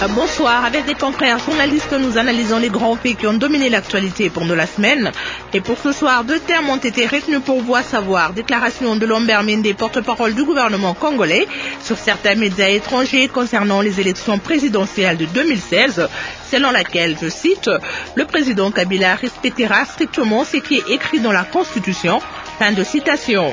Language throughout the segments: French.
Bonsoir, avec des confrères journalistes, nous analysons les grands faits qui ont dominé l'actualité pendant la semaine. Et pour ce soir, 2 termes ont été retenus pour vous, à savoir déclaration de Lambert Mende, porte-parole du gouvernement congolais, sur certains médias étrangers concernant les élections présidentielles de 2016, selon laquelle, je cite, le président Kabila respectera strictement ce qui est écrit dans la Constitution. Fin de citation.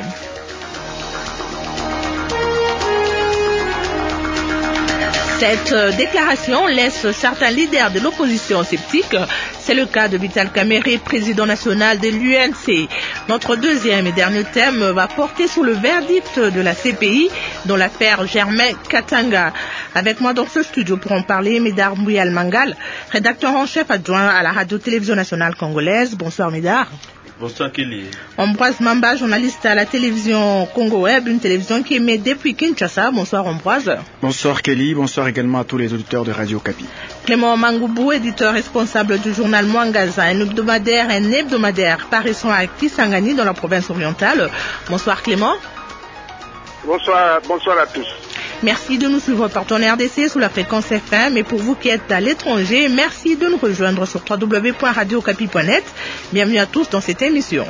Cette déclaration laisse certains leaders de l'opposition sceptiques. C'est le cas de Vital Kamerhe, président national de l'UNC. Notre deuxième et dernier thème va porter sur le verdict de la CPI dans l'affaire Germain Katanga. Avec moi dans ce studio pour en parler, Médard Mbouyal Mangal, rédacteur en chef adjoint à la radio-télévision nationale congolaise. Bonsoir Médard. Bonsoir Kelly. Ambroise Mamba, journaliste à la télévision Congo Web, une télévision qui émet depuis Kinshasa. Bonsoir Ambroise. Bonsoir Kelly, bonsoir également à tous les auditeurs de Radio Kapi. Clément Mangoubou, éditeur responsable du journal Mwangaza, un hebdomadaire paraissant à Kisangani dans la province orientale. Bonsoir Clément. Bonsoir à tous. Merci de nous suivre partout en RDC sous la fréquence FM, et pour vous qui êtes à l'étranger, merci de nous rejoindre sur www.radiocapi.net. Bienvenue à tous dans cette émission.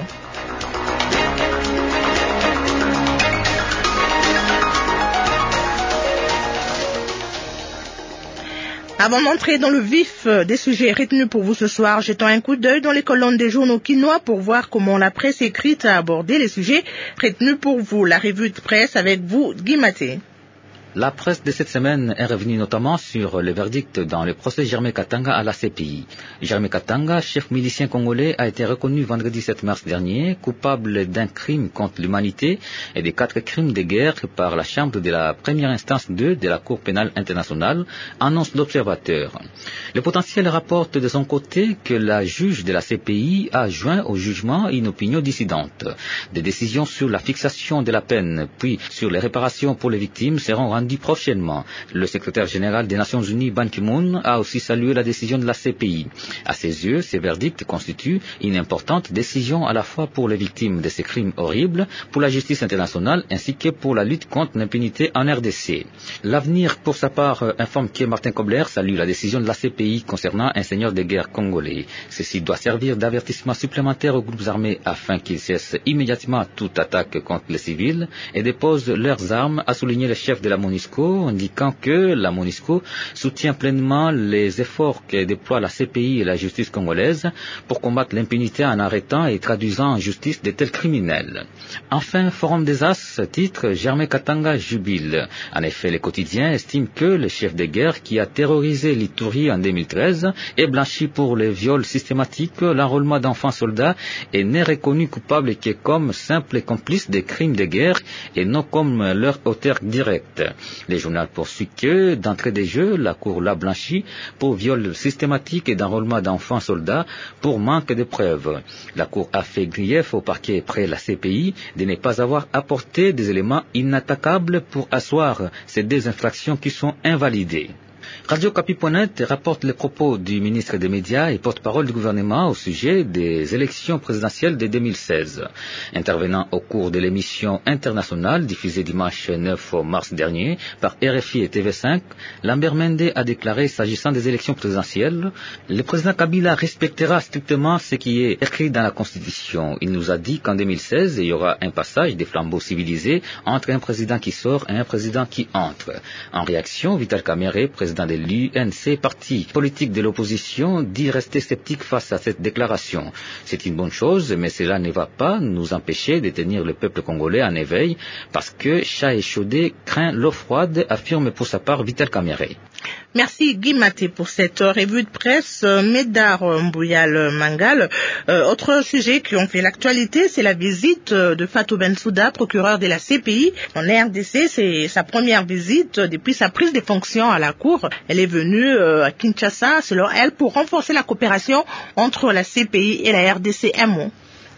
Avant d'entrer dans le vif des sujets retenus pour vous ce soir, jetons un coup d'œil dans les colonnes des journaux quinois pour voir comment la presse écrite a abordé les sujets retenus pour vous. La revue de presse avec vous, Guy Maté. La presse de cette semaine est revenue notamment sur le verdict dans le procès Germain Katanga à la CPI. Germain Katanga, chef milicien congolais, a été reconnu vendredi 7 mars dernier coupable d'un crime contre l'humanité et de 4 crimes de guerre par la chambre de la première instance 2 de la Cour pénale internationale, annonce l'Observateur. Le potentiel rapporte de son côté que la juge de la CPI a joint au jugement une opinion dissidente. Des décisions sur la fixation de la peine puis sur les réparations pour les victimes seront rendues prochainement. Le secrétaire général des Nations Unies, Ban Ki-moon, a aussi salué la décision de la CPI. À ses yeux, ces verdicts constituent une importante décision à la fois pour les victimes de ces crimes horribles, pour la justice internationale, ainsi que pour la lutte contre l'impunité en RDC. L'avenir, pour sa part, informe que Martin Kobler salue la décision de la CPI concernant un seigneur de guerre congolais. Ceci doit servir d'avertissement supplémentaire aux groupes armés afin qu'ils cessent immédiatement toute attaque contre les civils et déposent leurs armes, a souligné le chef de la MONUSCO, indiquant que la MONUSCO soutient pleinement les efforts que déploient la CPI et la justice congolaise pour combattre l'impunité en arrêtant et traduisant en justice de tels criminels. Enfin, Forum des As titre Germain Katanga jubile. En effet, les quotidiens estiment que le chef de guerre qui a terrorisé l'Ituri en 2013 est blanchi pour les viols systématiques, l'enrôlement d'enfants soldats et n'est reconnu coupable que comme simple complice des crimes de guerre et non comme leur auteur direct. Le journal poursuit que, d'entrée des jeux, la Cour l'a blanchi pour viol systématique et d'enrôlement d'enfants soldats pour manque de preuves. La Cour a fait grief au parquet près la CPI de ne pas avoir apporté des éléments inattaquables pour asseoir ces 2 infractions qui sont invalidées. Radio Kapi.net rapporte les propos du ministre des Médias et porte-parole du gouvernement au sujet des élections présidentielles de 2016. Intervenant au cours de l'émission internationale diffusée dimanche 9 mars dernier par RFI et TV5, Lambert Mende a déclaré, s'agissant des élections présidentielles, le président Kabila respectera strictement ce qui est écrit dans la Constitution. Il nous a dit qu'en 2016, il y aura un passage des flambeaux civilisés entre un président qui sort et un président qui entre. En réaction, Vital Kamerhe, président de l'UNC, parti politique de l'opposition, dit rester sceptique face à cette déclaration. C'est une bonne chose, mais cela ne va pas nous empêcher de tenir le peuple congolais en éveil, parce que chat échaudé craint l'eau froide, affirme pour sa part Vital Kamerhe. Merci Guy Maté pour cette revue de presse. Médard Mbouyal Mangal. Autre sujet qui ont fait l'actualité, c'est la visite de Fatou Bensouda, procureur de la CPI en RDC. C'est sa première visite depuis sa prise de fonctions à la Cour. Elle est venue à Kinshasa, selon elle, pour renforcer la coopération entre la CPI et la RDC. Un mot.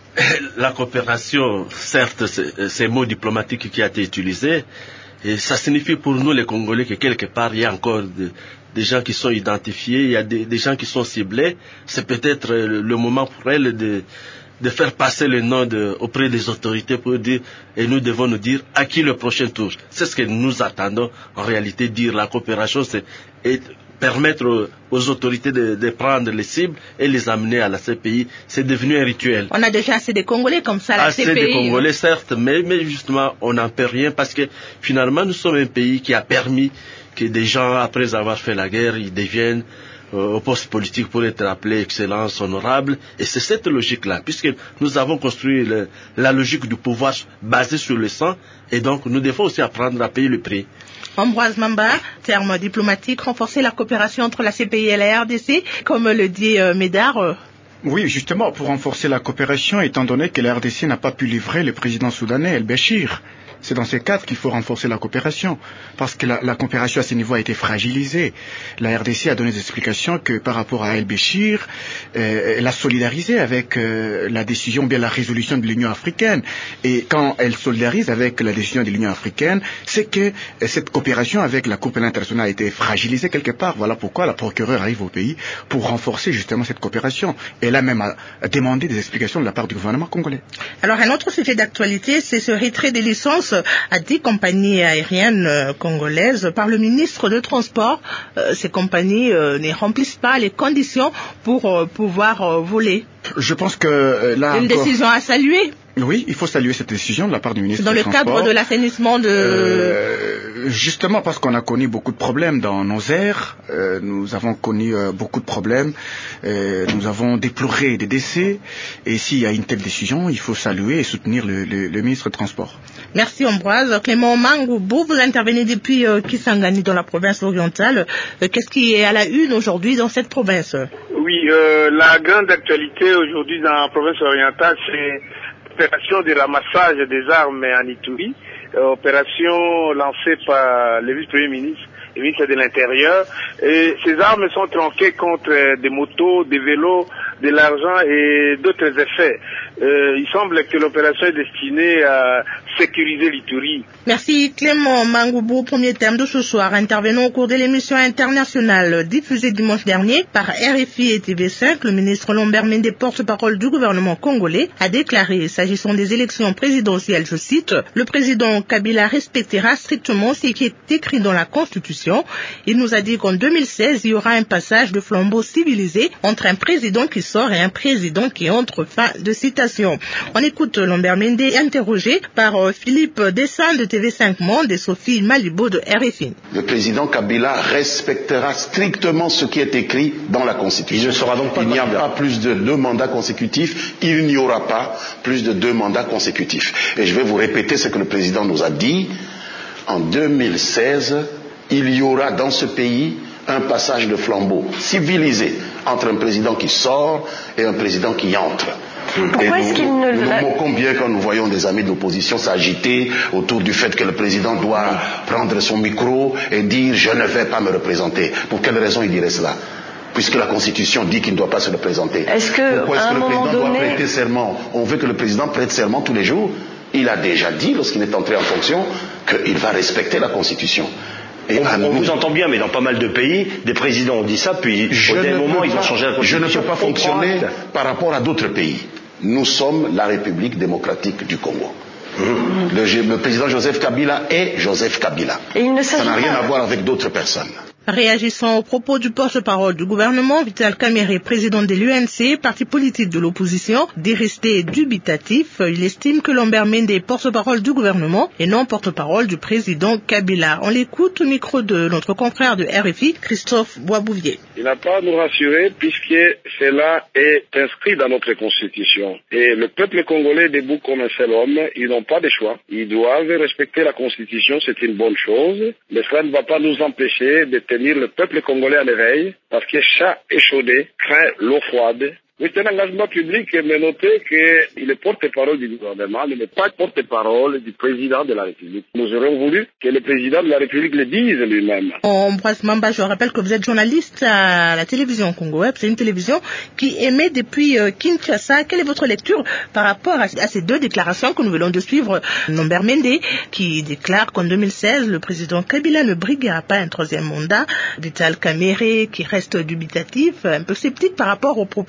La coopération, certes, c'est mot diplomatique qui a été utilisé. Et ça signifie pour nous les Congolais que quelque part il y a encore des gens qui sont identifiés, il y a des gens qui sont ciblés. C'est peut-être le moment pour elle de faire passer le nom auprès des autorités pour dire, et nous devons nous dire à qui le prochain tour. C'est ce que nous attendons en réalité dire. La coopération, c'est permettre aux autorités de prendre les cibles et les amener à la CPI, c'est devenu un rituel. On a déjà assez de Congolais comme ça, la CPI. Assez de Congolais, certes, mais justement, on n'en peut rien parce que finalement, nous sommes un pays qui a permis que des gens, après avoir fait la guerre, ils deviennent au poste politique pour être appelés excellence, honorable. Et c'est cette logique-là, puisque nous avons construit la logique du pouvoir basée sur le sang, et donc nous devons aussi apprendre à payer le prix. Ambroise Mamba, terme diplomatique, renforcer la coopération entre la CPI et la RDC, comme le dit Médard. Oui, justement, pour renforcer la coopération, étant donné que la RDC n'a pas pu livrer le président soudanais, El-Béchir. C'est dans ces cadres qu'il faut renforcer la coopération, parce que la coopération à ce niveau a été fragilisée. La RDC a donné des explications que par rapport à El-Béchir, elle a solidarisé avec la décision, bien la résolution de l'Union africaine. Et quand elle solidarise avec la décision de l'Union africaine, c'est que cette coopération avec la Cour pénale internationale a été fragilisée quelque part. Voilà pourquoi la procureure arrive au pays pour renforcer justement cette coopération. Elle a même demandé des explications de la part du gouvernement congolais. Alors un autre sujet d'actualité, c'est ce retrait des licences à 10 compagnies aériennes congolaises par le ministre de Transport. Ces compagnies ne remplissent pas les conditions pour pouvoir voler. Je pense que là une décision à saluer. Oui, il faut saluer cette décision de la part du ministre du Transport. Dans le cadre de l'assainissement justement parce qu'on a connu beaucoup de problèmes dans nos airs, nous avons connu beaucoup de problèmes, nous avons déploré des décès, et s'il y a une telle décision, il faut saluer et soutenir le ministre du Transport. Merci Ambroise. Clément Mangoubou, vous intervenez depuis Kisangani dans la province orientale. Qu'est-ce qui est à la une aujourd'hui dans cette province? Oui, la grande actualité aujourd'hui dans la province orientale, c'est l'opération de ramassage des armes en Ituri, opération lancée par le vice-premier ministre et ministre de l'Intérieur. Et ces armes sont tronquées contre des motos, des vélos, de l'argent et d'autres effets. Il semble que l'opération est destinée à sécuriser l'Ituri. Merci Clément Mangoubou. Premier thème de ce soir, intervenant au cours de l'émission internationale diffusée dimanche dernier par RFI et TV5, le ministre Lambert Mende, porte-parole du gouvernement congolais, a déclaré, s'agissant des élections présidentielles, je cite, le président Kabila respectera strictement ce qui est écrit dans la Constitution. Il nous a dit qu'en 2016, il y aura un passage de flambeau civilisé entre un président qui sort et un président qui entre. Fin de citation. On écoute Lambert Mende interrogé par Philippe Dessin de TV5 Monde et Sophie Malibo de RFI. Le président Kabila respectera strictement ce qui est écrit dans la Constitution. Il n'y a pas plus de 2 mandats consécutifs, il n'y aura pas plus de 2 mandats consécutifs. Et je vais vous répéter ce que le président nous a dit. En 2016, il y aura dans ce pays un passage de flambeau civilisé entre un président qui sort et un président qui entre. Pourquoi est-ce qu'il ne... Nous nous moquons bien quand nous voyons des amis de l'opposition s'agiter autour du fait que le président doit prendre son micro et dire « je ne vais pas me représenter ». Pour quelle raison il dirait cela ? Puisque la Constitution dit qu'il ne doit pas se représenter. Pourquoi est-ce que le président doit prêter serment ? On veut que le président prête serment tous les jours. Il a déjà dit, lorsqu'il est entré en fonction, qu'il va respecter la Constitution. Et on vous entend bien, mais dans pas mal de pays, des présidents ont dit ça, puis au dernier moment, ils ont changé la Constitution. Je ne peux pas fonctionner par rapport à d'autres pays. Nous sommes la République démocratique du Congo. Le président Joseph Kabila est Joseph Kabila. Ça n'a rien à voir avec d'autres personnes. Réagissant aux propos du porte-parole du gouvernement, Vital Kamerhe, président de l'UNC, parti politique de l'opposition, dit rester dubitatif. Il estime que Lambert Mende est porte-parole du gouvernement et non porte-parole du président Kabila. On l'écoute au micro de notre confrère de RFI, Christophe Boisbouvier. Il n'a pas à nous rassurer puisque cela est inscrit dans notre constitution. Et le peuple congolais est debout comme un seul homme. Ils n'ont pas de choix. Ils doivent respecter la constitution, c'est une bonne chose. Mais cela ne va pas nous empêcher de tenir le peuple congolais à l'éveil, parce que chat échaudé craint l'eau froide. C'est un engagement public, mais notez qu'il est porte-parole du gouvernement, il n'est pas porte-parole du président de la République. Nous aurions voulu que le président de la République le dise lui-même. Ambroise Mamba, je rappelle que vous êtes journaliste à la télévision Congo Web. C'est une télévision qui émet depuis Kinshasa. Quelle est votre lecture par rapport à ces 2 déclarations que nous venons de suivre? Lambert Mende, qui déclare qu'en 2016, le président Kabila ne briguera pas un 3e mandat. Vital Kamerhe, qui reste dubitatif, un peu sceptique par rapport aux propos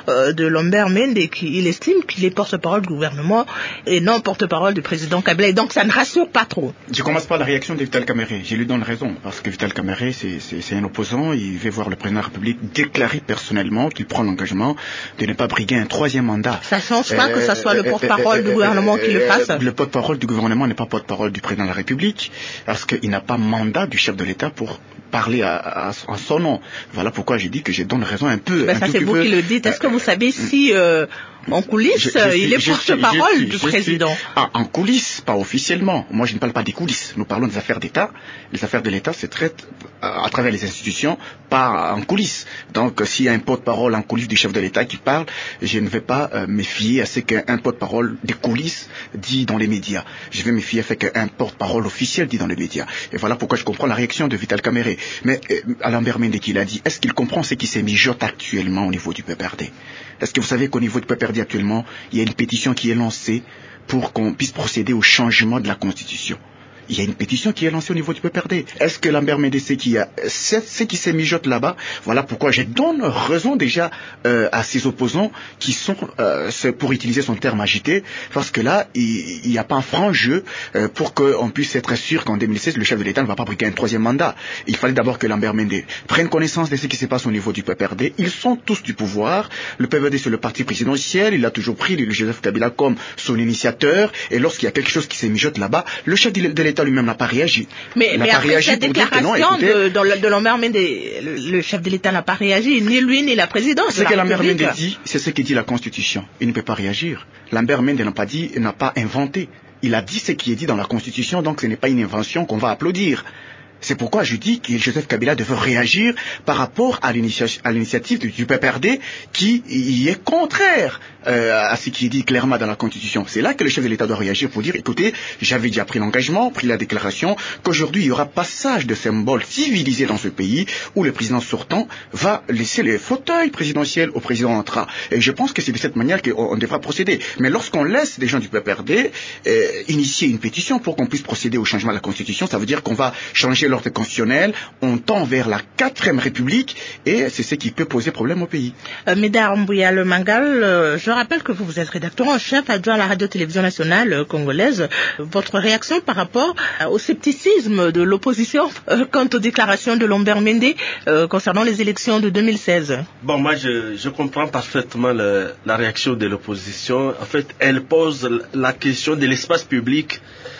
de Lambert Mende, il estime qu'il est porte-parole du gouvernement et non porte-parole du président Kabila. Et donc ça ne rassure pas trop. Je commence par la réaction de Vital Kamerhe. Je lui donne raison, parce que Vital Kamerhe, c'est un opposant. Il veut voir le président de la République déclarer personnellement qu'il prend l'engagement de ne pas briguer un troisième mandat. Ça ne change pas que ce soit le porte-parole du gouvernement qui le fasse. Le porte-parole du gouvernement n'est pas porte-parole du président de la République, parce qu'il n'a pas mandat du chef de l'État pour parler en son nom. Voilà pourquoi j'ai dit que je donne raison un peu. Ça c'est vous qui le dites. Est-ce que vous savez si en coulisses, il est porte-parole du président? En coulisses, pas officiellement. Moi, je ne parle pas des coulisses. Nous parlons des affaires d'État. Les affaires de l'État se traitent à travers les institutions, pas en coulisses. Donc, s'il y a un porte-parole en coulisses du chef de l'État qui parle, je ne vais pas me fier à ce qu'un porte-parole des coulisses dit dans les médias. Je vais me fier à ce qu'un porte-parole officiel dit dans les médias. Et voilà pourquoi je comprends la réaction de Vital Kamerhe. Mais Lambert Mende qui l'a dit, est-ce qu'il comprend ce qui se mijote actuellement au niveau du PPRD? Est-ce que vous savez qu'au niveau du PPRD actuellement, il y a une pétition qui est lancée pour qu'on puisse procéder au changement de la Constitution? Il y a une pétition qui est lancée au niveau du PPRD. Est-ce que Lambert Mende sait qu'il y a ce qui se mijote là-bas? Voilà pourquoi je donne raison déjà à ces opposants qui sont, pour utiliser son terme agité, parce que là, il n'y a pas un franc jeu pour qu'on puisse être sûr qu'en 2016, le chef de l'État ne va pas briguer un troisième mandat. Il fallait d'abord que Lambert Mende prenne connaissance de ce qui se passe au niveau du PPRD. Ils sont tous du pouvoir. Le PPRD, c'est le parti présidentiel. Il a toujours pris le Joseph Kabila comme son initiateur. Et lorsqu'il y a quelque chose qui se mijote là-bas, le chef de l'État lui-même n'a pas réagi. Mais après cette déclaration de Lambert Mende, le chef de l'État n'a pas réagi, ni lui ni la présidence. Ce que Lambert Mende dit, c'est ce que dit la Constitution. Il ne peut pas réagir. Lambert Mende n'a pas inventé. Il a dit ce qui est dit dans la Constitution, donc ce n'est pas une invention qu'on va applaudir. C'est pourquoi je dis que Joseph Kabila devait réagir par rapport à l'initiative du PPRD qui y est contraire à ce qui est dit clairement dans la Constitution. C'est là que le chef de l'État doit réagir pour dire, écoutez, j'avais déjà pris l'engagement, pris la déclaration, qu'aujourd'hui il y aura passage de symboles civilisés dans ce pays où le président sortant va laisser les fauteuils présidentiels au président entrant. Et je pense que c'est de cette manière qu'on devra procéder. Mais lorsqu'on laisse des gens du PPRD initier une pétition pour qu'on puisse procéder au changement de la Constitution, ça veut dire qu'on va changer l'ordre constitutionnel, on tend vers la 4e République et c'est ce qui peut poser problème au pays. Médard Mbouya Le Mangal, je rappelle que vous êtes rédacteur en chef adjoint à la radio-télévision nationale congolaise. Votre réaction par rapport au scepticisme de l'opposition quant aux déclarations de Lambert Mende concernant les élections de 2016? Bon, moi je comprends parfaitement la réaction de l'opposition. En fait, elle pose la question de l'espace public,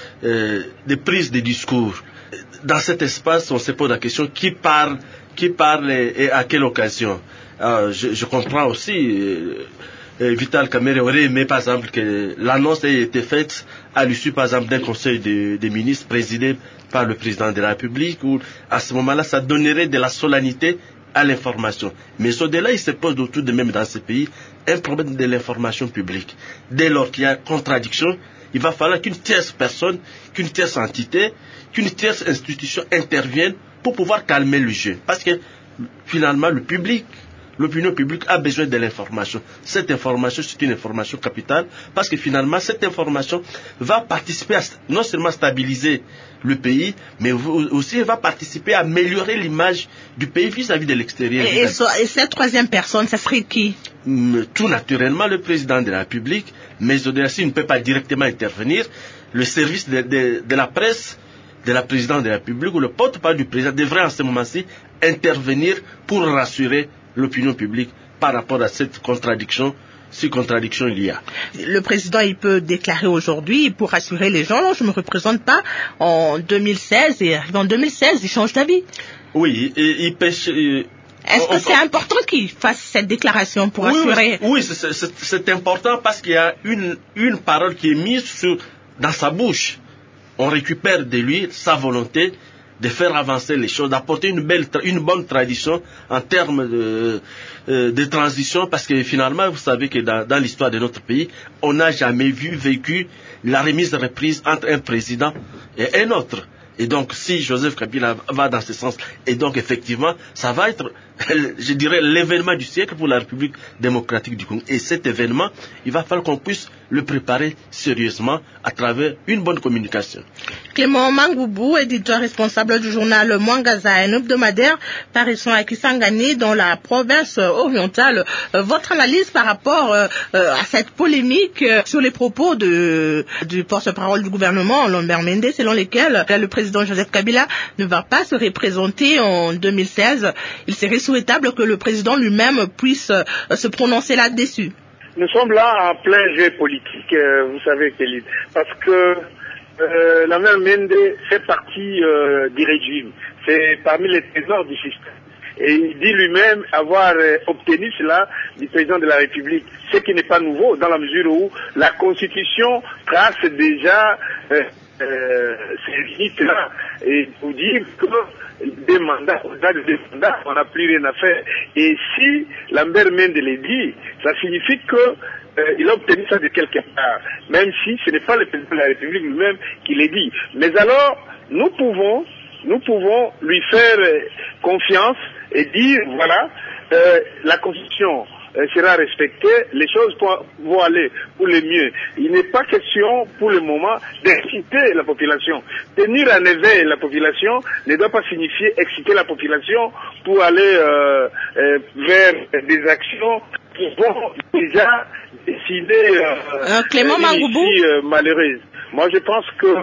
des prises de discours. Dans cet espace, on se pose la question qui parle et à quelle occasion. Je comprends aussi, Vital Kamerhe aurait aimé par exemple que l'annonce ait été faite à l'issue par exemple d'un conseil des ministres présidé par le président de la République, où à ce moment-là ça donnerait de la solennité à l'information. Mais au-delà, il se pose tout de même dans ce pays un problème de l'information publique. Dès lors qu'il y a contradiction, il va falloir qu'une tierce personne, qu'une tierce entité, qu'une tierce institution intervienne pour pouvoir calmer le jeu. Parce que finalement, l'opinion publique a besoin de l'information. Cette information, c'est une information capitale parce que finalement, cette information va participer à non seulement stabiliser le pays, mais aussi elle va participer à améliorer l'image du pays vis-à-vis de l'extérieur. Et cette troisième personne, ça serait qui? Tout naturellement le président de la République, mais au-delà, s'il ne peut pas directement intervenir, le service de la presse de la présidente de la République ou le porte-parole du président devrait en ce moment-ci intervenir pour rassurer l'opinion publique par rapport à cette contradiction, si contradiction il y a. Le président, il peut déclarer aujourd'hui pour rassurer les gens, non, je ne me représente pas en 2016 et en 2016, il change d'avis. Oui, il pêche... Est-ce que c'est important qu'il fasse cette déclaration pour assurer? Oui, c'est important parce qu'il y a une parole qui est mise dans sa bouche. On récupère de lui sa volonté de faire avancer les choses, d'apporter une bonne tradition en termes de transition, parce que finalement, vous savez que dans l'histoire de notre pays, on n'a jamais vécu la remise-reprise entre un président et un autre. Et donc, si Joseph Kabila va dans ce sens, et donc effectivement, ça va être, je dirais, l'événement du siècle pour la République démocratique du Congo. Et cet événement, il va falloir qu'on puisse le préparer sérieusement à travers une bonne communication. Clément Mangoubou, éditeur responsable du journal Mwangaza, un hebdomadaire paraissant à Kisangani dans la province orientale. Votre analyse par rapport à cette polémique sur les propos du porte-parole du gouvernement, Lambert Mende, selon lesquels le président Joseph Kabila ne va pas se représenter en 2016. Il serait souhaitable que le président lui-même puisse se prononcer là-dessus. Nous sommes là en plein jeu politique, vous savez, Kéline, parce que Lambert Mende fait partie du régime. C'est parmi les trésors du système. Et il dit lui-même avoir obtenu cela du président de la République, ce qui n'est pas nouveau dans la mesure où la Constitution trace déjà ces limites-là. Et vous dire que des mandats, au-delà de deux mandats, on n'a plus rien à faire. Et si Lambert Mende le dit, ça signifie que il a obtenu ça de quelque part, même si ce n'est pas le président de la République lui-même qui l'a dit. Mais alors, nous pouvons lui faire confiance et dire, voilà, la Constitution sera respectée, les choses vont aller pour le mieux. Il n'est pas question, pour le moment, d'exciter la population. Tenir en éveil la population ne doit pas signifier exciter la population pour aller vers des actions qui vont déjà décider Clément Mangoubou, malheureuses. Moi, je pense que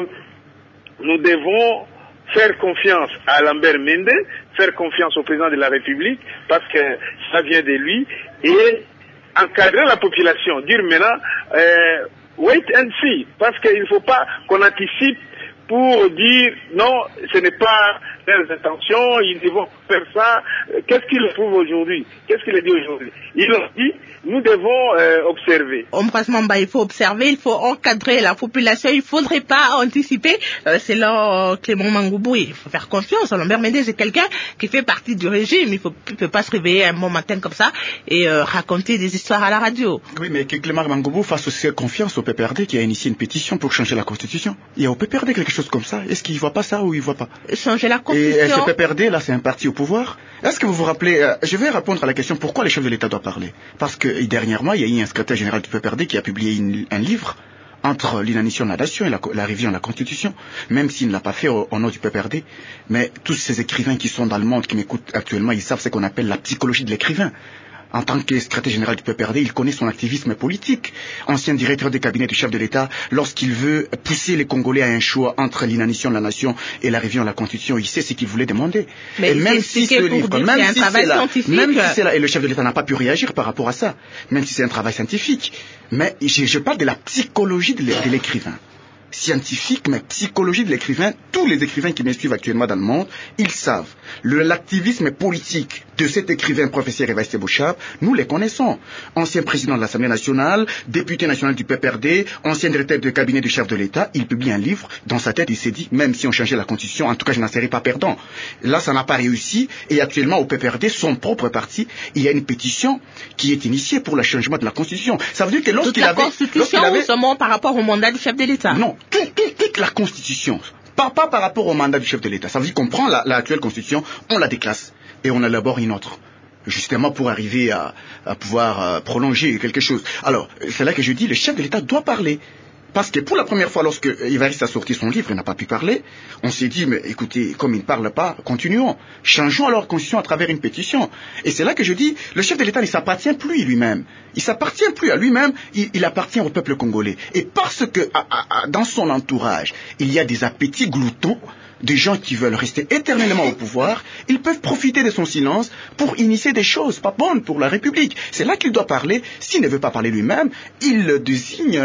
nous devons faire confiance à Lambert Mende, faire confiance au président de la République, parce que ça vient de lui, et encadrer la population, dire maintenant, wait and see, parce qu'il ne faut pas qu'on anticipe pour dire non, ce n'est pas leurs intentions, ils vont faire ça. Qu'est-ce qu'ils prouvent aujourd'hui? Qu'est-ce qu'il a dit aujourd'hui? Ils ont dit, nous devons observer. Embrassement, il faut observer, il faut encadrer la population, il ne faudrait pas anticiper. C'est là Clément Mangoubou, il faut faire confiance. Lambert Mende, c'est quelqu'un qui fait partie du régime, il ne peut pas se réveiller un bon matin comme ça et raconter des histoires à la radio. Oui, mais que Clément Mangoubou fasse aussi confiance au PPRD qui a initié une pétition pour changer la Constitution. Il y a au PPRD quelque chose comme ça. Est-ce qu'il ne voit pas ça ou il ne voit pas? Changer la Constitution. Et ce PPRD, là, c'est un parti au pouvoir. Est-ce que vous vous rappelez, je vais répondre à la question pourquoi le chef de l'État doit parler. Parce que dernièrement, il y a eu un secrétaire général du PPRD qui a publié un livre entre l'inanition de la nation et la révision de la Constitution, même s'il ne l'a pas fait au nom du PPRD. Mais tous ces écrivains qui sont dans le monde, qui m'écoutent actuellement, ils savent ce qu'on appelle la psychologie de l'écrivain. En tant que secrétaire général du PPRD, il connaît son activisme politique. Ancien directeur des cabinets du chef de l'État, lorsqu'il veut pousser les Congolais à un choix entre l'inanition de la nation et la révision de la Constitution, il sait ce qu'il voulait demander. Mais et même si ce livre, même si c'est là, et le chef de l'État n'a pas pu réagir par rapport à ça, même si c'est un travail scientifique. Mais je parle de la psychologie de l'écrivain. Scientifique, mais psychologie de l'écrivain. Tous les écrivains qui me suivent actuellement dans le monde, ils savent. L'activisme politique de cet écrivain, professeur Evariste Bouchab, nous les connaissons. Ancien président de l'Assemblée nationale, député national du PPRD, ancien directeur de cabinet du chef de l'État, il publie un livre. Dans sa tête, il s'est dit, même si on changeait la Constitution, en tout cas, je n'en serais pas perdant. Là, ça n'a pas réussi. Et actuellement, au PPRD, son propre parti, il y a une pétition qui est initiée pour le changement de la Constitution. Ça veut dire que lorsqu'il avait... Constitution ou seulement par rapport au mandat du chef de l'État? Non. Toute la Constitution, pas par rapport au mandat du chef de l'État. Ça veut dire qu'on prend l'actuelle Constitution, on la déclasse et on élabore une autre, justement pour arriver à pouvoir prolonger quelque chose. Alors, c'est là que je dis, le chef de l'État doit parler. Parce que pour la première fois, lorsque Evariste a sorti son livre, il n'a pas pu parler, on s'est dit, mais écoutez, comme il ne parle pas, continuons. Changeons alors la Constitution à travers une pétition. Et c'est là que je dis, le chef de l'État ne s'appartient plus lui-même. Il ne s'appartient plus à lui-même, il appartient au peuple congolais. Et parce que dans son entourage, il y a des appétits gloutons, des gens qui veulent rester éternellement au pouvoir, ils peuvent profiter de son silence pour initier des choses pas bonnes pour la République. C'est là qu'il doit parler. S'il ne veut pas parler lui-même, il désigne...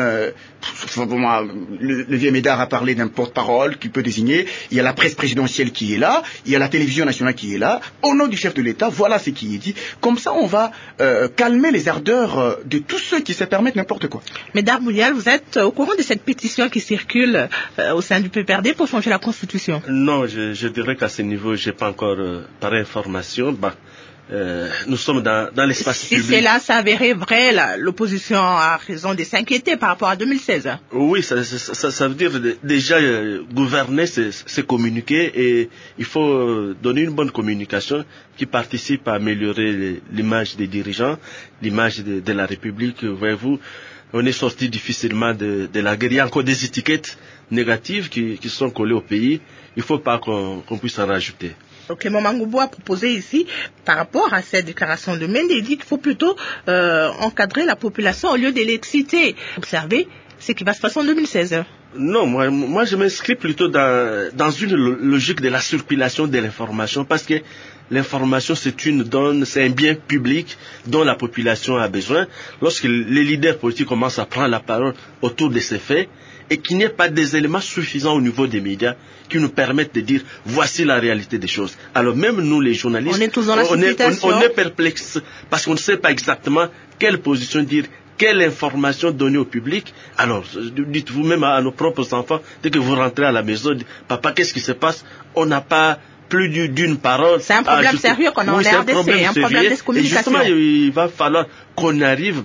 le vieux Médard a parlé d'un porte-parole qu'il peut désigner. Il y a la presse présidentielle qui est là, il y a la télévision nationale qui est là. Au nom du chef de l'État, voilà ce qui est dit. Comme ça, on va calmer les ardeurs de tous ceux qui se permettent n'importe quoi. Médard Mouyal, vous êtes au courant de cette pétition qui circule au sein du PPRD pour changer la Constitution? Non, je dirais qu'à ce niveau, je n'ai pas encore pareille information. nous sommes dans l'espace public. Si cela s'avérait vrai, l'opposition a raison de s'inquiéter par rapport à 2016. Oui, ça veut dire déjà gouverner, c'est communiquer, et il faut donner une bonne communication qui participe à améliorer l'image des dirigeants, l'image de la République. Voyez-vous, on est sorti difficilement de la guerre. Il y a encore des étiquettes négatives qui sont collées au pays. Il ne faut pas qu'on puisse en rajouter. Clément Mangoubu a proposé ici, par rapport à cette déclaration de Mende, il dit qu'il faut plutôt encadrer la population au lieu de l'exciter. Observez ce qui va se passer en 2016. Non, moi je m'inscris plutôt dans une logique de la circulation de l'information, parce que l'information c'est un bien public dont la population a besoin. Lorsque les leaders politiques commencent à prendre la parole autour de ces faits, et qu'il n'y ait pas des éléments suffisants au niveau des médias qui nous permettent de dire voici la réalité des choses. Alors même nous les journalistes, on est tous dans la supplication. On est perplexes parce qu'on ne sait pas exactement quelle position dire, quelle information donner au public. Alors dites-vous même à nos propres enfants, dès que vous rentrez à la maison, dites, papa, qu'est-ce qui se passe? On n'a pas plus d'une parole. C'est un problème sérieux qu'on a en RDC, un problème de communication. Et justement, il va falloir qu'on arrive...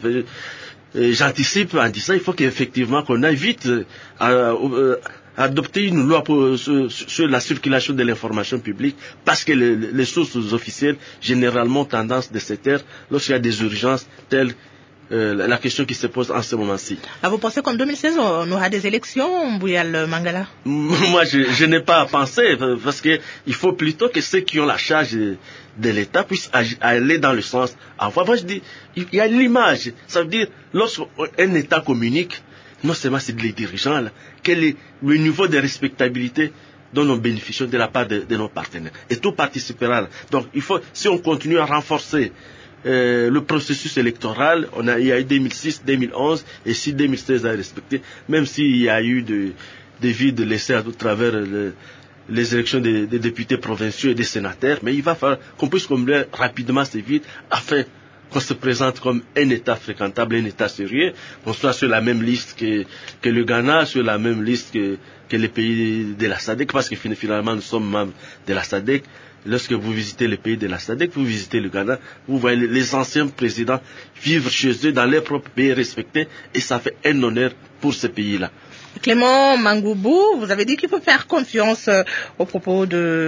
J'anticipe en disant il faut qu'effectivement qu'on aille vite à adopter une loi sur la circulation de l'information publique, parce que les sources officielles généralement ont tendance de se taire lorsqu'il y a des urgences telles la question qui se pose en ce moment-ci. Vous pensez qu'en 2016 on aura des élections, Bouyal Mangala? Moi je n'ai pas à penser, parce que il faut plutôt que ceux qui ont la charge de l'État puissent aller dans le sens. Enfin, moi je dis, il y a l'image. Ça veut dire, lorsqu'un État communique, non seulement c'est les dirigeants, là, quel est le niveau de respectabilité dont nous bénéficions de la part de nos partenaires. Et tout participera. Donc il faut, si on continue à renforcer le processus électoral, il y a eu 2006, 2011, et si 2016 a respecté, même s'il y a eu des vides laissés à travers les élections des députés provinciaux et des sénateurs, mais il va falloir qu'on puisse combler rapidement ces vides afin qu'on se présente comme un État fréquentable, un État sérieux, qu'on soit sur la même liste que le Ghana, sur la même liste que les pays de la SADC, parce que finalement nous sommes membres de la SADC. Lorsque vous visitez les pays de la SADC, vous visitez le Ghana, vous voyez les anciens présidents vivre chez eux dans leur propre pays respectés, et ça fait un honneur pour ces pays-là. Clément Mangoubu, vous avez dit qu'il faut faire confiance aux propos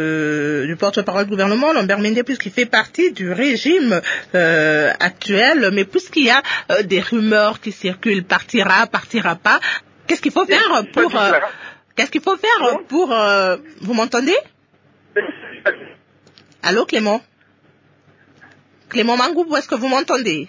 du porte-parole du gouvernement, Lambert Mende, puisqu'il fait partie du régime actuel, mais puisqu'il y a des rumeurs qui circulent, partira pas, qu'est-ce qu'il faut faire pour vous m'entendez? Allô, Clément Mangoubu, est-ce que vous m'entendez?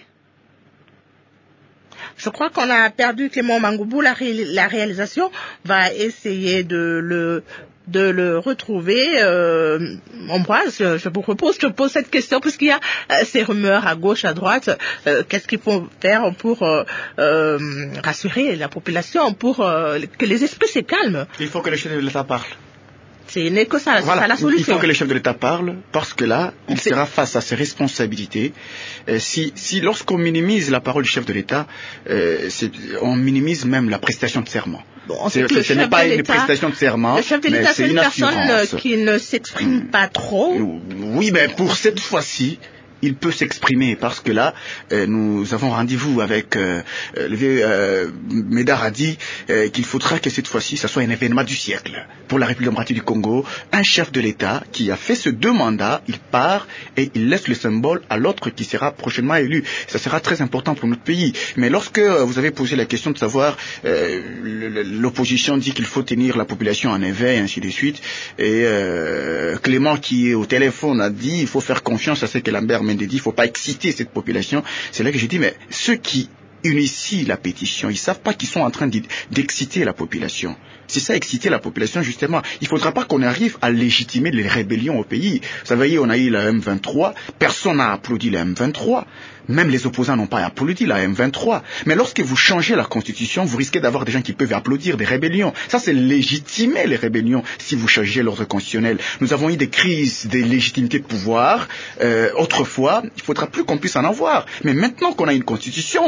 Je crois qu'on a perdu Clément Mangoubu. La réalisation va essayer de le retrouver. Ambroise, je pose cette question, puisqu'il y a ces rumeurs à gauche, à droite. Qu'est-ce qu'il faut faire pour rassurer la population, pour que les esprits se calment? Il faut que le chef de l'État parle. Ce n'est que ça, voilà, c'est ça la solution. Il faut que le chef de l'État parle, parce que là, il sera face à ses responsabilités. Si lorsqu'on minimise la parole du chef de l'État, on minimise même la prestation de serment. Bon, ce n'est pas une prestation de serment, le chef de l'État, c'est une personne qui ne s'exprime pas trop. Oui, mais pour cette fois-ci, il peut s'exprimer, parce que là, nous avons rendez-vous avec le vieux Médard a dit qu'il faudra que cette fois-ci, ça soit un événement du siècle pour la République démocratique du Congo. Un chef de l'État qui a fait ces 2 mandats, il part et il laisse le symbole à l'autre qui sera prochainement élu. Ça sera très important pour notre pays. Mais lorsque vous avez posé la question de savoir, l'opposition dit qu'il faut tenir la population en éveil, ainsi de suite, et Clément qui est au téléphone a dit il faut faire confiance à ce que Lambert Mende dit, il ne faut pas exciter cette population. C'est là que j'ai dit, mais ceux qui initient la pétition, ils ne savent pas qu'ils sont en train d'exciter la population. C'est ça, exciter la population, justement. Il ne faudra pas qu'on arrive à légitimer les rébellions au pays. Vous savez, on a eu la M23, personne n'a applaudi la M23. Même les opposants n'ont pas applaudi la M23. Mais lorsque vous changez la Constitution, vous risquez d'avoir des gens qui peuvent applaudir des rébellions. Ça, c'est légitimer les rébellions si vous changez l'ordre constitutionnel. Nous avons eu des crises de légitimité de pouvoir. Autrefois, il ne faudra plus qu'on puisse en avoir. Mais maintenant qu'on a une Constitution, on a chef de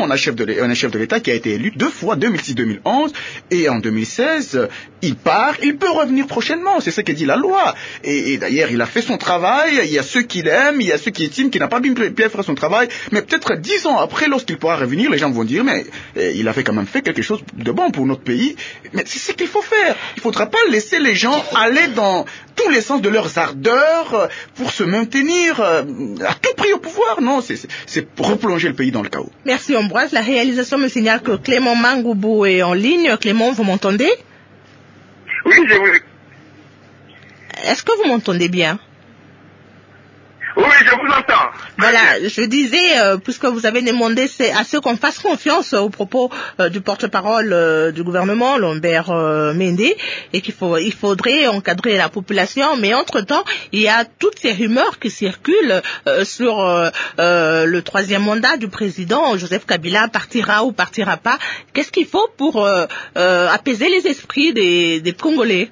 un chef de l'État qui a été élu 2 fois, 2006-2011, et en 2016, il part, il peut revenir prochainement, c'est ce que dit la loi. Et d'ailleurs, il a fait son travail, il y a ceux qui l'aiment, il y a ceux qui estiment qu'il n'a pas bien fait son travail, mais peut-être 10 ans après, lorsqu'il pourra revenir, les gens vont dire, mais il avait quand même fait quelque chose de bon pour notre pays. Mais c'est ce qu'il faut faire. Il ne faudra pas laisser les gens aller dans tous les sens de leurs ardeurs pour se maintenir à tout prix au pouvoir. Non, c'est pour replonger le pays dans le chaos. Merci Ambroise. La réalisation me signale que Clément Mangoubou est en ligne. Clément, vous m'entendez? Oui, je vous... Est-ce que vous m'entendez bien? Oui, je vous entends. Voilà, je disais, puisque vous avez demandé à ceux qu'on fasse confiance aux propos du porte-parole du gouvernement, Lombert Mende, et il faudrait encadrer la population, mais entre-temps, il y a toutes ces rumeurs qui circulent sur le 3e mandat du président. Joseph Kabila partira ou partira pas. Qu'est-ce qu'il faut pour apaiser les esprits des Congolais?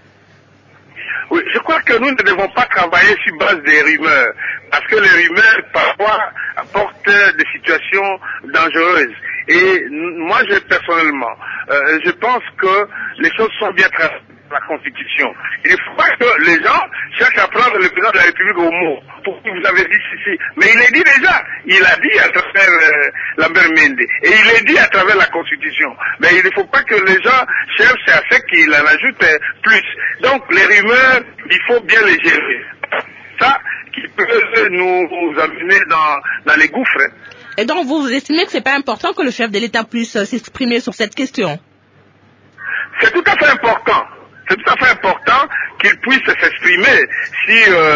Oui, je crois que nous ne devons pas travailler sur base des rumeurs, parce que les rumeurs, parfois, apportent des situations dangereuses. Et moi, personnellement, je pense que les choses sont bien tracées dans la Constitution. Il ne faut pas que les gens cherchent à prendre le président de la République au mot. Pour qui vous avez dit ceci. Mais il est dit déjà. Il a dit à travers Lambert Mende. Et il est dit à travers la Constitution. Mais il ne faut pas que les gens cherchent à ce qu'il en ajoute plus. Donc les rumeurs, il faut bien les gérer. Ça qui peut nous amener dans les gouffres. Et donc vous estimez que c'est pas important que le chef de l'État puisse s'exprimer sur cette question? C'est tout à fait important. C'est tout à fait important qu'il puisse s'exprimer si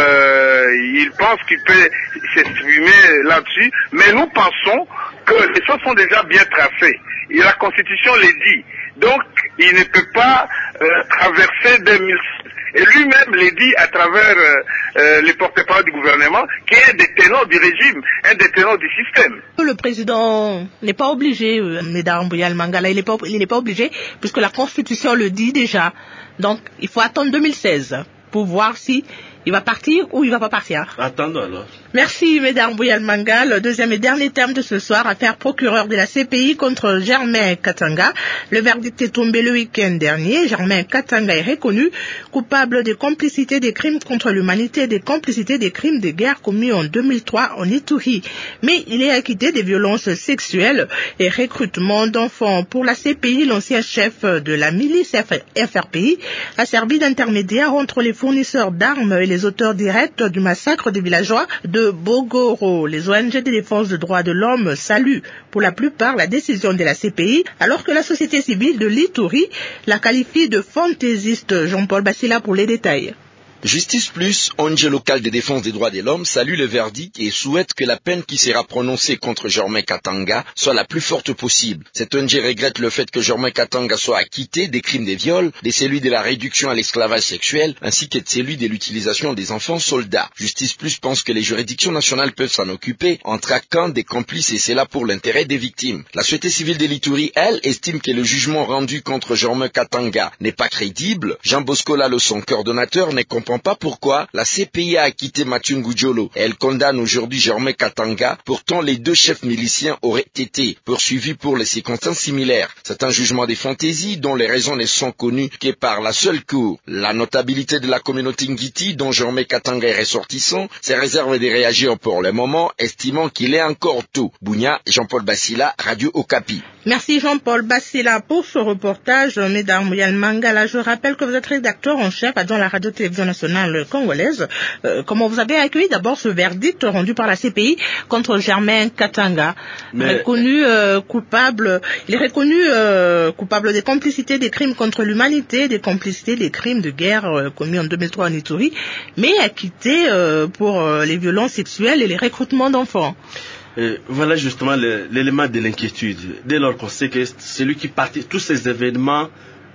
il pense qu'il peut s'exprimer là-dessus. Mais nous pensons que les choses sont déjà bien tracées. Et la Constitution les dit. Donc, il ne peut pas traverser 2006. Et lui-même les dit à travers les porte-parole du gouvernement, qui est un des ténors du régime, un des ténors du système. Le président n'est pas obligé, Mesdames Bouyal Mangala, il n'est pas obligé, puisque la Constitution le dit déjà. Donc, il faut attendre 2016 pour voir si il va partir ou il va pas partir. Attendons alors. Merci, Mesdames Bouyal Manga. Le deuxième et dernier terme de ce soir, affaire procureur de la CPI contre Germain Katanga. Le verdict est tombé le week-end dernier. Germain Katanga est reconnu coupable de complicité des crimes contre l'humanité et des complicités des crimes de guerre commis en 2003 en Ituri. Mais il est acquitté des violences sexuelles et recrutement d'enfants. Pour la CPI, l'ancien chef de la milice FRPI a servi d'intermédiaire entre les fournisseurs d'armes et les auteurs directs du massacre des villageois de Bogoro. Les ONG de défense des droits de l'homme saluent pour la plupart la décision de la CPI, alors que la société civile de l'Ituri la qualifie de fantaisiste. Jean-Paul Bassila pour les détails. Justice Plus, ONG locale de défense des droits de l'homme, salue le verdict et souhaite que la peine qui sera prononcée contre Germain Katanga soit la plus forte possible. Cette ONG regrette le fait que Germain Katanga soit acquitté des crimes de viol, de celui de la réduction à l'esclavage sexuel, ainsi que de celui de l'utilisation des enfants soldats. Justice Plus pense que les juridictions nationales peuvent s'en occuper en traquant des complices et c'est là pour l'intérêt des victimes. La société civile de l'Ituri, elle, estime que le jugement rendu contre Germain Katanga n'est pas crédible. Jean Bosco Lalo, son coordonnateur, ne comprend pas pourquoi la CPI a acquitté Mathieu Ngudjolo. Elle condamne aujourd'hui Germain Katanga. Pourtant, les deux chefs miliciens auraient été poursuivis pour les circonstances similaires. C'est un jugement de fantaisie dont les raisons ne sont connues que par la seule cour. La notabilité de la communauté Ngiti, dont Germain Katanga est ressortissant, se réserve de réagir pour le moment, estimant qu'il est encore tôt. Bounia, Jean-Paul Bassila, Radio Okapi. Merci Jean-Paul Bassila pour ce reportage. Mesdames Bouyal Mangala, je rappelle que vous êtes rédacteur en chef adjoint à la Radio-Télévision nationale congolaise. Comment vous avez accueilli d'abord ce verdict rendu par la CPI contre Germain Katanga, reconnu coupable, il est reconnu coupable des complicités des crimes contre l'humanité, des complicités des crimes de guerre commis en 2003 en Ituri, mais acquitté pour les violences sexuelles et les recrutements d'enfants. Voilà justement l'élément de l'inquiétude. Dès lors qu'on sait que celui qui partit, tous ces événements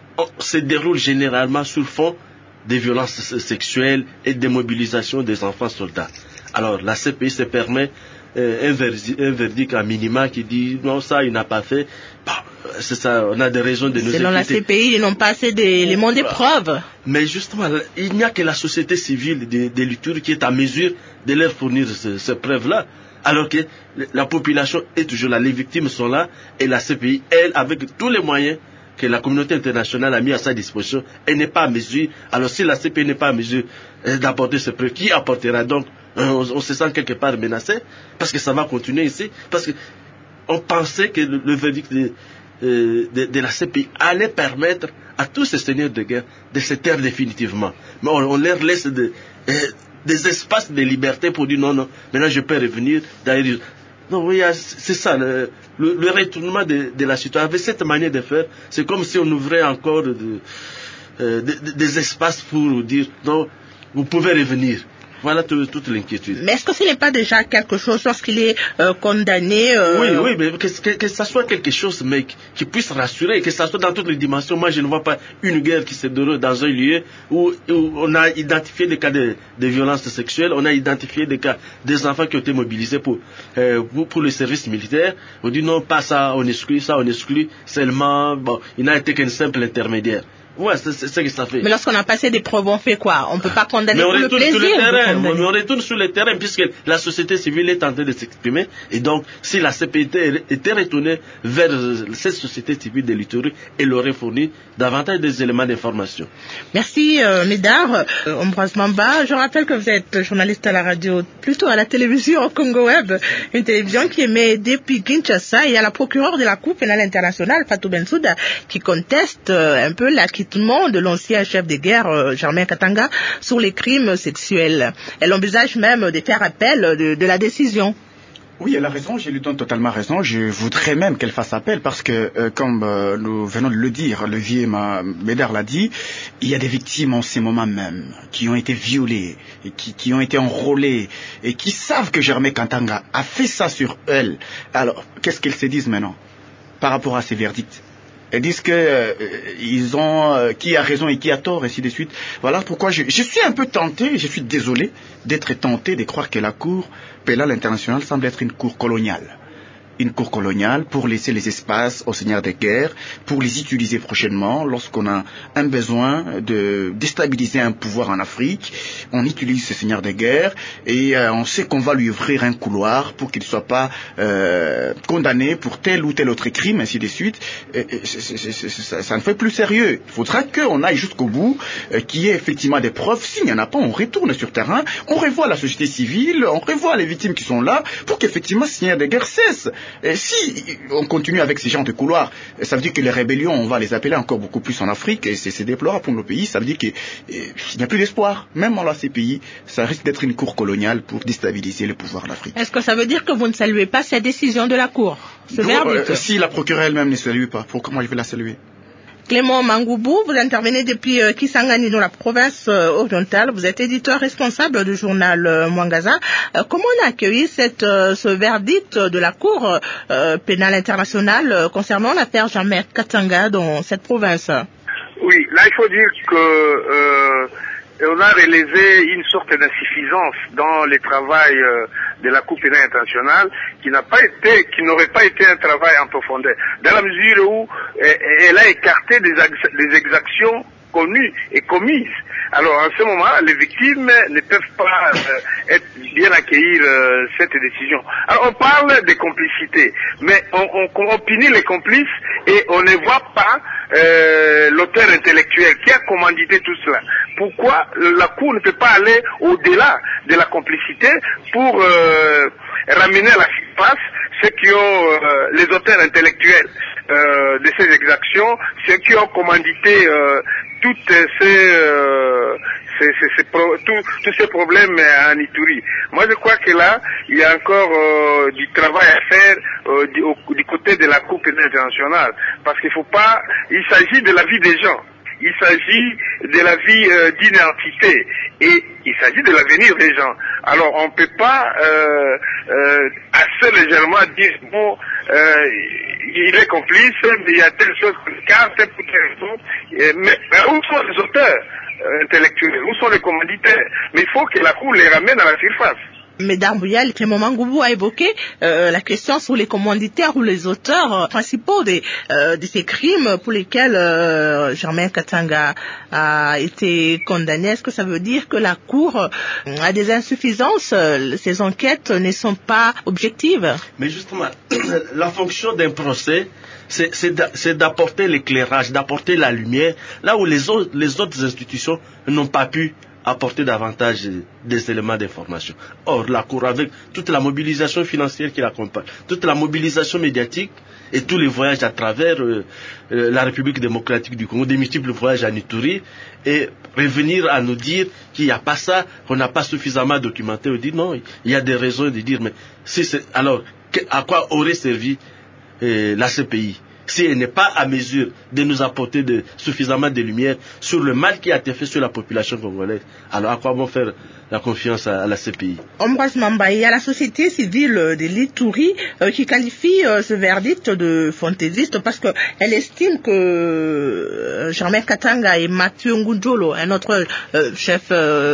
se déroulent généralement sur le fond des violences sexuelles et des mobilisations des enfants soldats. Alors la CPI se permet un verdict à minima qui dit non, ça il n'a pas fait. C'est ça, on a des raisons de nous Selon la CPI, ils n'ont pas assez d'éléments de preuve. Mais justement, il n'y a que la société civile de l'Ituri qui est à mesure de leur fournir ces preuves-là. Alors que la population est toujours là, les victimes sont là, et la CPI, elle, avec tous les moyens que la communauté internationale a mis à sa disposition, elle n'est pas à mesure. Alors si la CPI n'est pas à mesure d'apporter ces preuves, qui apportera donc? On se sent quelque part menacé, parce que ça va continuer ici, parce que on pensait que le verdict de la CPI allait permettre à tous ces seigneurs de guerre de se taire définitivement. Mais on leur laisse des espaces de liberté pour dire non, maintenant je peux revenir. Non, oui, c'est ça, le retournement de la situation. Avec cette manière de faire, c'est comme si on ouvrait encore des espaces pour dire non, vous pouvez revenir. Voilà toute l'inquiétude. Mais est-ce que ce n'est pas déjà quelque chose lorsqu'il est condamné Oui, mais que ça soit quelque chose, mais qui puisse rassurer, que ça soit dans toutes les dimensions. Moi, je ne vois pas une guerre qui se déroule dans un lieu où on a identifié des cas de violences sexuelles, on a identifié des cas des enfants qui ont été mobilisés pour le service militaire. On dit non, pas ça, on exclut seulement, bon, il n'a été qu'un simple intermédiaire. Ouais, c'est ce que ça fait. Mais lorsqu'on a passé des preuves, on fait quoi? On ne peut pas condamner pour le plaisir. Mais on retourne sur le terrain puisque la société civile est en train de s'exprimer. Et donc, si la CPI était retournée vers cette société civile de l'Ituri, elle aurait fourni davantage des éléments d'information. Merci, Médard. Ambroise Mamba, je rappelle que vous êtes journaliste à la radio, plutôt à la télévision au Congo Web, une télévision qui émet depuis Kinshasa. Il y a la procureure de la Cour pénale internationale, Fatou Bensouda, qui conteste un peu l'acquittement de l'ancien chef de guerre, Germain Katanga, sur les crimes sexuels. Elle envisage même de faire appel de la décision. Oui, elle a raison, je lui donne totalement raison. Je voudrais même qu'elle fasse appel parce que, comme nous venons de le dire, le vieux Médard l'a dit, il y a des victimes en ces moments même qui ont été violées, et qui ont été enrôlées et qui savent que Germain Katanga a fait ça sur elles. Alors, qu'est-ce qu'elles se disent maintenant par rapport à ces verdicts? Elles disent que ils ont qui a raison et qui a tort, et ainsi de suite. Voilà pourquoi je suis un peu tenté, je suis désolé d'être tenté de croire que la Cour pénale internationale semble être une cour coloniale. Une cour coloniale pour laisser les espaces aux seigneurs de guerre, pour les utiliser prochainement lorsqu'on a un besoin de déstabiliser un pouvoir en Afrique. On utilise ces seigneurs de guerre et on sait qu'on va lui ouvrir un couloir pour qu'il ne soit pas condamné pour tel ou tel autre crime, ainsi de suite. Ça ne fait plus sérieux. Il faudra qu'on aille jusqu'au bout, qu'il y ait effectivement des preuves. S'il n'y en a pas, on retourne sur terrain, on revoit la société civile, on revoit les victimes qui sont là, pour qu'effectivement ces seigneurs de guerre cessent. Et si on continue avec ces genres de couloirs, ça veut dire que les rébellions, on va les appeler encore beaucoup plus en Afrique, et c'est déplorable pour nos pays. Ça veut dire qu'il n'y a plus d'espoir. Même dans ces pays, ça risque d'être une cour coloniale pour déstabiliser le pouvoir en Afrique. Est-ce que ça veut dire que vous ne saluez pas cette décision de la Cour, ce verdict? Si la procureure elle-même ne salue pas, pourquoi moi je vais la saluer? Clément Mangoubou, vous intervenez depuis Kisangani dans la province orientale. Vous êtes éditeur responsable du journal Mwangaza. Comment on a accueilli ce verdict de la Cour pénale internationale concernant l'affaire Germain Katanga dans cette province? Oui, là il faut dire que on a réalisé une sorte d'insuffisance dans le travail de la Cour pénale internationale qui n'aurait pas été un travail en profondeur, dans la mesure où elle a écarté des exactions connues et commises. Alors en ce moment, les victimes ne peuvent pas bien accueillir cette décision. Alors on parle de complicité, mais on punit les complices et on ne voit pas l'auteur intellectuel qui a commandité tout cela. Pourquoi la Cour ne peut pas aller au-delà de la complicité pour ramener à la surface ceux qui ont les auteurs intellectuels de ces exactions, ceux qui ont commandité toutes tous ces problèmes en Ituri. Moi je crois que là, il y a encore du travail à faire du côté de la Cour pénale internationale, parce qu'il faut pas, il s'agit de la vie des gens. Il s'agit de la vie d'une entité et il s'agit de l'avenir des gens. Alors on ne peut pas assez légèrement dire bon, il est complice, mais il y a telle chose qu'on écarte, telle ou telle raison. Mais où sont les auteurs intellectuels, où sont les commanditaires? Mais il faut que la Cour les ramène à la surface. Mais Darbouyal, Clément Mangoubou a évoqué la question sur les commanditaires ou les auteurs principaux de ces crimes pour lesquels Germain Katanga a été condamné. Est-ce que ça veut dire que la Cour a des insuffisances? Ces enquêtes ne sont pas objectives? Mais justement, la fonction d'un procès, c'est d'apporter l'éclairage, d'apporter la lumière, là où les autres institutions n'ont pas pu apporter davantage des éléments d'information. Or, la Cour, avec toute la mobilisation financière qui l'accompagne, toute la mobilisation médiatique et tous les voyages à travers la République démocratique du Congo, des multiples voyages à Ituri, et revenir à nous dire qu'il n'y a pas ça, qu'on n'a pas suffisamment documenté, on dit non, il y a des raisons de dire, mais alors, à quoi aurait servi la CPI si elle n'est pas à mesure de nous apporter suffisamment de lumière sur le mal qui a été fait sur la population congolaise? Alors à quoi vont faire la confiance à la CPI? Ambroise Mamba, il y a la société civile de l'Ituri qui qualifie ce verdict de fantaisiste parce qu'elle estime que Germain Katanga et Mathieu Ngudjolo, un autre chef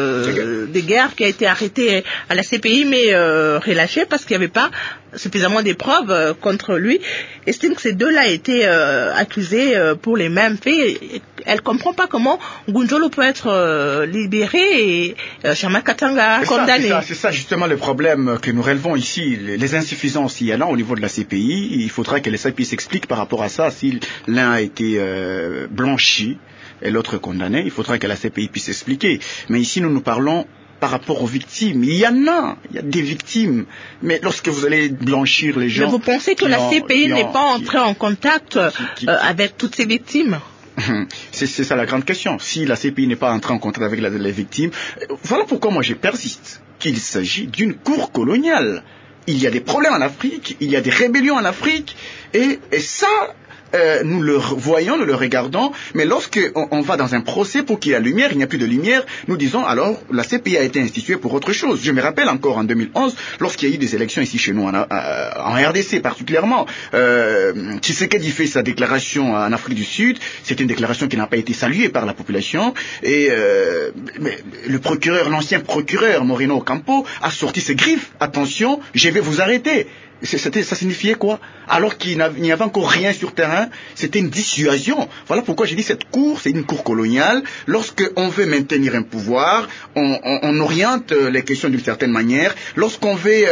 de guerre qui a été arrêté à la CPI mais relâché parce qu'il n'y avait pas suffisamment d'épreuves contre lui, estime que ces deux-là ont été accusés pour les mêmes faits. Elle ne comprend pas comment Ngudjolo peut être libéré et Germain Katanga condamné. C'est ça justement le problème que nous relevons ici. Les insuffisances, il y en a au niveau de la CPI. Il faudra que les CPI s'expliquent par rapport à ça. Si l'un a été blanchi et l'autre condamné, il faudra que la CPI puisse expliquer. Mais ici, nous parlons par rapport aux victimes. Il y a des victimes. Mais lorsque vous allez blanchir les gens... Mais vous pensez que la CPI n'est pas entrée en contact avec toutes ces victimes? C'est ça la grande question. Si la CPI n'est pas entrée en contact avec les victimes, voilà pourquoi moi je persiste qu'il s'agit d'une cour coloniale. Il y a des problèmes en Afrique, il y a des rébellions en Afrique, et ça... nous le voyons, nous le regardons, mais lorsque on va dans un procès pour qu'il y ait la lumière, il n'y a plus de lumière, nous disons alors la CPI a été instituée pour autre chose. Je me rappelle encore en 2011, lorsqu'il y a eu des élections ici chez nous, en RDC particulièrement, Tshisekedi fait sa déclaration en Afrique du Sud, c'est une déclaration qui n'a pas été saluée par la population, et mais l'ancien procureur Moreno Ocampo a sorti ses griffes, attention, je vais vous arrêter. Ça signifiait quoi? Alors qu'il n'y avait encore rien sur terrain, c'était une dissuasion. Voilà pourquoi j'ai dit cette cour, c'est une cour coloniale. Lorsqu'on veut maintenir un pouvoir, on oriente les questions d'une certaine manière. Lorsqu'on veut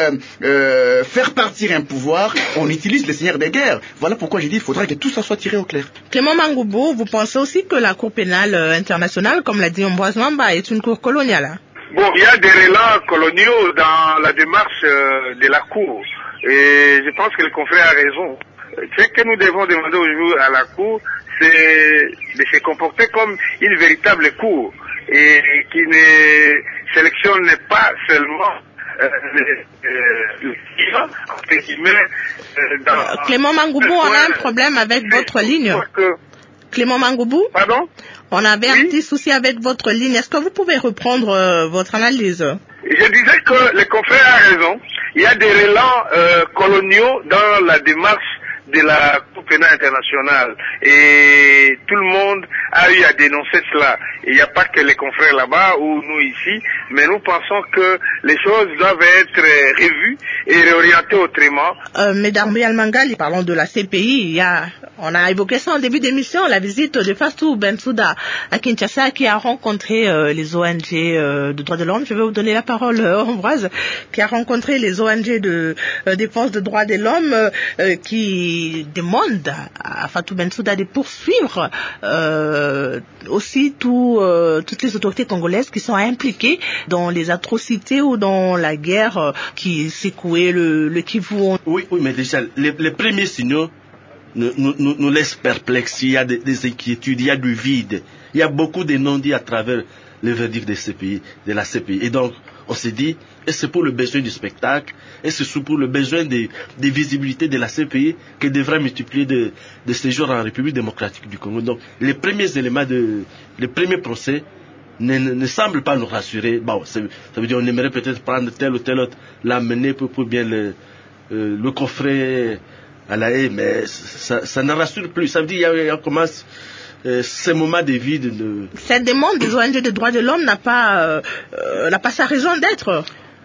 faire partir un pouvoir, on utilise les seigneurs des guerres. Voilà pourquoi j'ai dit qu'il faudrait que tout ça soit tiré au clair. Clément Mangoubou, vous pensez aussi que la Cour pénale internationale, comme l'a dit Ambroise Mamba, est une cour coloniale? Bon, il y a des relents coloniaux dans la démarche de la Cour. Et je pense que le confrère a raison. Ce que nous devons demander aujourd'hui à la Cour, c'est de se comporter comme une véritable Cour et qui ne sélectionne pas seulement Clément Mangoubou, on a un problème avec votre ligne. Clément Mangoubou? Pardon? On avait un petit souci avec votre ligne. Est-ce que vous pouvez reprendre votre analyse? Je disais que le confrère a raison. Il y a des relents coloniaux dans la démarche de la Cour pénale internationale et tout le monde a eu à dénoncer cela. Il n'y a pas que les confrères là-bas ou nous ici, mais nous pensons que les choses doivent être revues et réorientées autrement. Mesdames Mangali, parlons de la CPI. On a évoqué ça en début d'émission, la visite de Fatou Bensouda à Kinshasa qui a rencontré les ONG de droits de l'homme. Je vais vous donner la parole, Ambroise, qui a rencontré les ONG de défense des droits de l'homme qui demandent à Fatou Bensouda de poursuivre aussi toutes les autorités congolaises qui sont impliquées dans les atrocités ou dans la guerre qui secouait le Kivu. Oui, mais déjà, les premiers signaux nous laissent perplexes. Il y a des inquiétudes, il y a du vide. Il y a beaucoup de non-dits à travers le verdict de la CPI. Et donc, on s'est dit, et c'est pour le besoin du spectacle, et c'est pour le besoin de visibilité de la CPI qu'elle devrait multiplier de séjours en République démocratique du Congo. Donc, les premiers éléments le premier procès ne semblent pas nous rassurer. Bon, ça veut dire qu'on aimerait peut-être prendre tel ou tel autre, l'amener pour bien le coffrer à la haie, mais ça ne rassure plus. Ça veut dire qu'il y a commence ces moments de vide. Cette demande des ONG de droits de l'homme n'a pas sa raison d'être.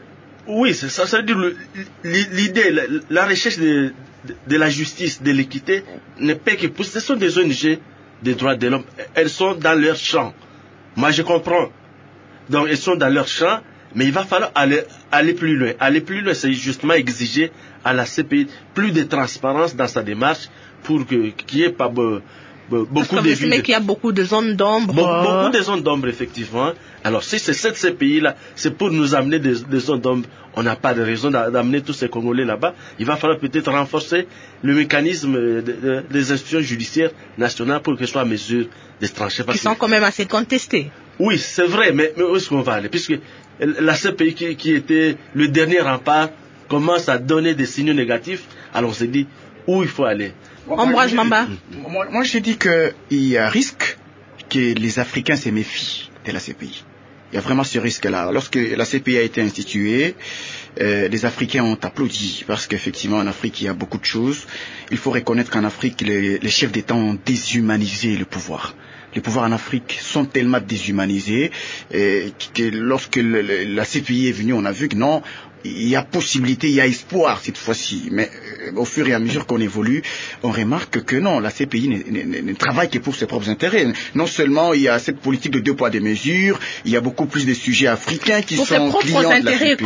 Oui, ça veut dire l'idée, la recherche de la justice, de l'équité, ne peut que pousser. Ce sont des ONG des droits de l'homme. Elles sont dans leur champ. Moi, je comprends. Donc, elles sont dans leur champ, mais il va falloir aller plus loin. Aller plus loin, c'est justement exiger à la CPI plus de transparence dans sa démarche pour qu'il n'y ait pas beaucoup de vides. Mais qu'il y a beaucoup de zones d'ombre. Beaucoup de zones d'ombre, effectivement. Alors, si c'est cette CPI-là, c'est pour nous amener des zones d'ombre. On n'a pas de raison d'amener tous ces Congolais là-bas. Il va falloir peut-être renforcer le mécanisme des institutions judiciaires nationales pour qu'elles soient à mesure de trancher. Qui sont quand même assez contestés. Oui, c'est vrai, mais où est-ce qu'on va aller? Puisque la CPI qui était le dernier rempart commence à donner des signaux négatifs, alors on s'est dit où il faut aller. Ambroise Mamba. Moi, je dis qu'il y a un risque que les Africains se méfient de la CPI. Il y a vraiment ce risque-là. Lorsque la CPI a été instituée, les Africains ont applaudi parce qu'effectivement en Afrique il y a beaucoup de choses. Il faut reconnaître qu'en Afrique les chefs d'État ont déshumanisé le pouvoir. Les pouvoirs en Afrique sont tellement déshumanisés que lorsque la CPI est venue, on a vu que non, il y a possibilité, il y a espoir cette fois-ci. Mais au fur et à mesure qu'on évolue, on remarque que non, la CPI ne travaille que pour ses propres intérêts. Non seulement il y a cette politique de 2 poids 2 mesures, il y a beaucoup plus de sujets africains qui sont clients de la CPI.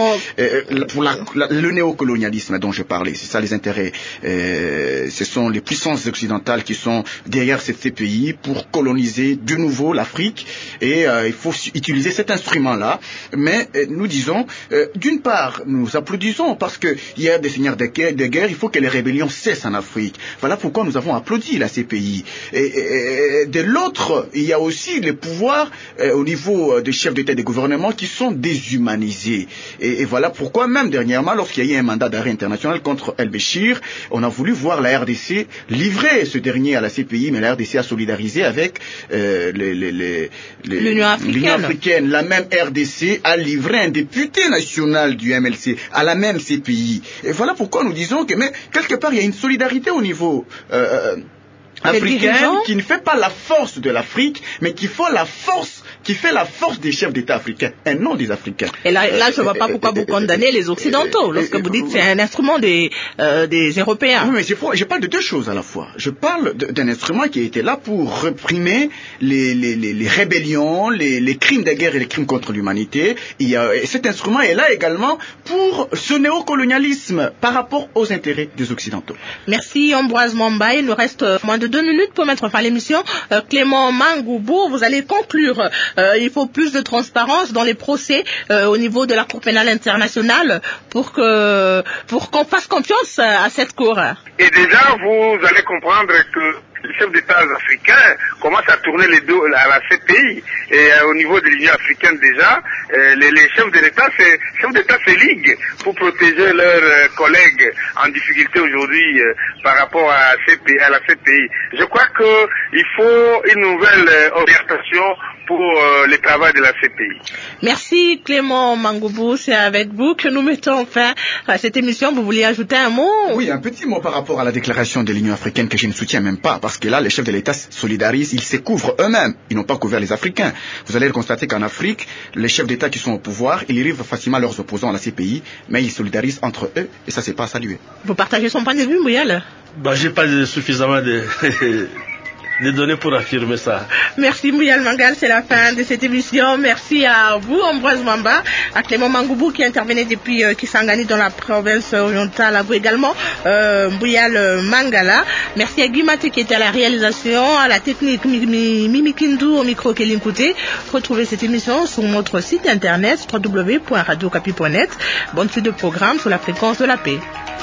Pour le néocolonialisme dont je parlais, c'est ça les intérêts. Ce sont les puissances occidentales qui sont derrière cette CPI pour coloniser de nouveau l'Afrique. Et il faut utiliser cet instrument-là. Mais nous disons, d'une part, nous applaudissons parce qu'il y a des seigneurs de guerre, il faut que les rébellions cessent en Afrique. Voilà pourquoi nous avons applaudi la CPI. Et de l'autre, il y a aussi les pouvoirs au niveau des chefs d'État et des gouvernements qui sont déshumanisés. Et voilà pourquoi même dernièrement, lorsqu'il y a eu un mandat d'arrêt international contre El-Béchir, on a voulu voir la RDC livrer ce dernier à la CPI, mais la RDC a solidarisé avec l'Union africaine. La même RDC a livré un député national du MLC à la même CPI. Et voilà pourquoi nous disons que, mais quelque part, il y a une solidarité au niveau africain qui ne fait pas la force de l'Afrique, mais qui fait la force des chefs d'État africains, et non des Africains. Et là je ne vois pas pourquoi vous condamnez les Occidentaux, lorsque vous dites que c'est un instrument des Européens. Oui, mais je parle de 2 choses à la fois. Je parle d'un instrument qui a été là pour réprimer les rébellions, les crimes de guerre et les crimes contre l'humanité. Et cet instrument est là également pour ce néocolonialisme par rapport aux intérêts des Occidentaux. Merci Ambroise Mamba. Il nous reste moins de 2 minutes pour mettre fin à l'émission. Clément Mangoubou, vous allez conclure. Il faut plus de transparence dans les procès au niveau de la Cour pénale internationale pour qu'on fasse confiance à cette Cour. Et déjà, vous allez comprendre que les chefs d'État africains commencent à tourner les dos à la CPI. Et au niveau de l'Union africaine déjà, les chefs d'État se liguent pour protéger leurs collègues en difficulté aujourd'hui par rapport à la CPI. Je crois qu'il faut une nouvelle orientation pour le travail de la CPI. Merci Clément Mangoubou, c'est avec vous que nous mettons fin à cette émission. Vous vouliez ajouter un mot? Oui, un petit mot par rapport à la déclaration de l'Union africaine que je ne soutiens même pas, parce que là, les chefs de l'État solidarisent, ils se couvrent eux-mêmes, ils n'ont pas couvert les Africains. Vous allez constater qu'en Afrique, les chefs d'État qui sont au pouvoir, ils arrivent facilement à leurs opposants à la CPI, mais ils solidarisent entre eux, et ça c'est pas à saluer. Vous partagez son point de vue, Mouyal? J'ai pas suffisamment de données pour affirmer ça. Merci Mouyal Mangal, c'est la fin de cette émission. Merci à vous, Ambroise Mamba, à Clément Mangoubou qui intervenait depuis Kisangani dans la province orientale, à vous également, Mouyal Mangala. Merci à Guy Maté qui était à la réalisation, à la technique Mimi Kindou, au micro Kéline Kouté. Retrouvez cette émission sur notre site internet www.radiocapi.net. Bonne suite de programme sur la fréquence de la paix.